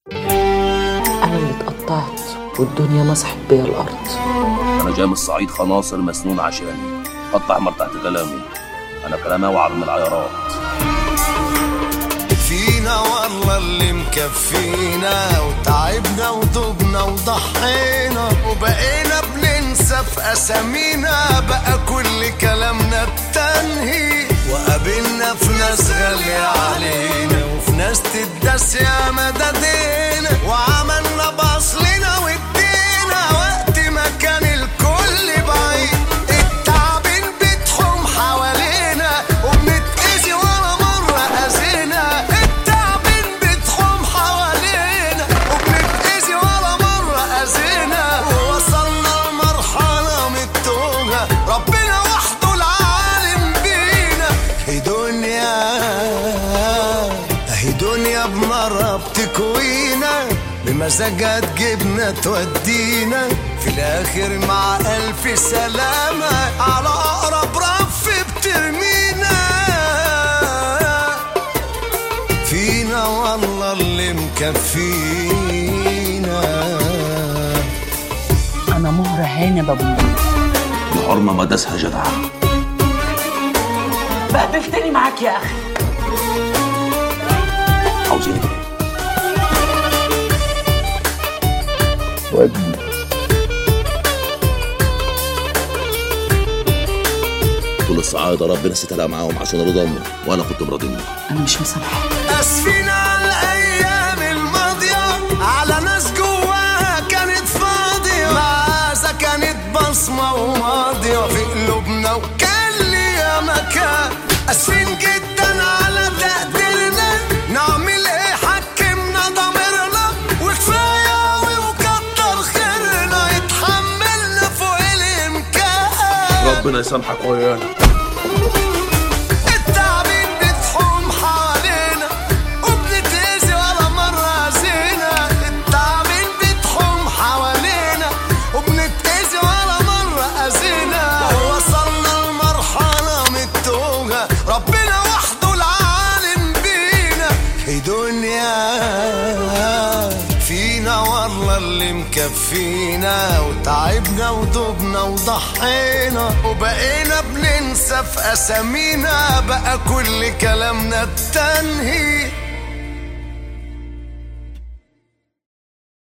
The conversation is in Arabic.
أنا اللي اتقطعت والدنيا مسحت بيا الأرض. أنا جاي من الصعيد خناصر مسنون عشاني، قطع أحمر تحت كلامي، أنا كلامي أوعر من العيارات. فينا والله اللي مكفينا، وتعبنا وضبنا وضحينا، وبقينا بننسى في أسامينا، بقى كل كلامنا التنهي. وقابلنا في ناس غالية علينا، وفي ناس تدس يا مددينا، وعملنا بأصلنا وادينا وقت ما كان الكل بعيد. التعبين بتحوم حوالينا وبنتأذي ولا مرة أذينا. التعبين بتحوم حوالينا وبنتأذي ولا مرة أذينا. ووصلنا لمرحلة من التوهة، ربنا وحده العالم بينا. هي دنيا بمرة بتكوينا، بمزاجها تجيبنا تودينا، في الآخر مع ألف سلامة على أقرب رف بترمينا. فينا والله اللي مكفينا. أنا مهرة هانة بابونا، الحرمة ما داسها جدعة. بهدلتني معاك يا أخي. عاوزين ايه؟ ودي كل السعادة ربنا سترها معاهم عشان رضاهم، وأنا كنت براضيهم. أنا مش مسامحة. أسفين على الأيام الماضية، على ناس جواها كانت فاضية، معازة كانت بصمة وماضية في قلوبنا، وكان ليها مكان. أسفين جدا على تقديرنا، نعمل إيه حكمنا ضميرنا، وكفاية وكتر خيرنا، يتحملنا فوق الإمكان. ربنا يسامحك ويانا. التعبين بتحوم حوالينا وبنتأذي ولا مرة أذينا. التعبين بتحوم حوالينا وبنتأذي ولا مرة أذينا. ووصلنا لمرحلة من التوهة، ربنا وحده العالم بينا. هي دنيا فينا والله اللي مكفينا، وتعبنا وضبنا وضحينا، وبقينا بننسى في أسامينا، بقى كل كلامنا التنهي.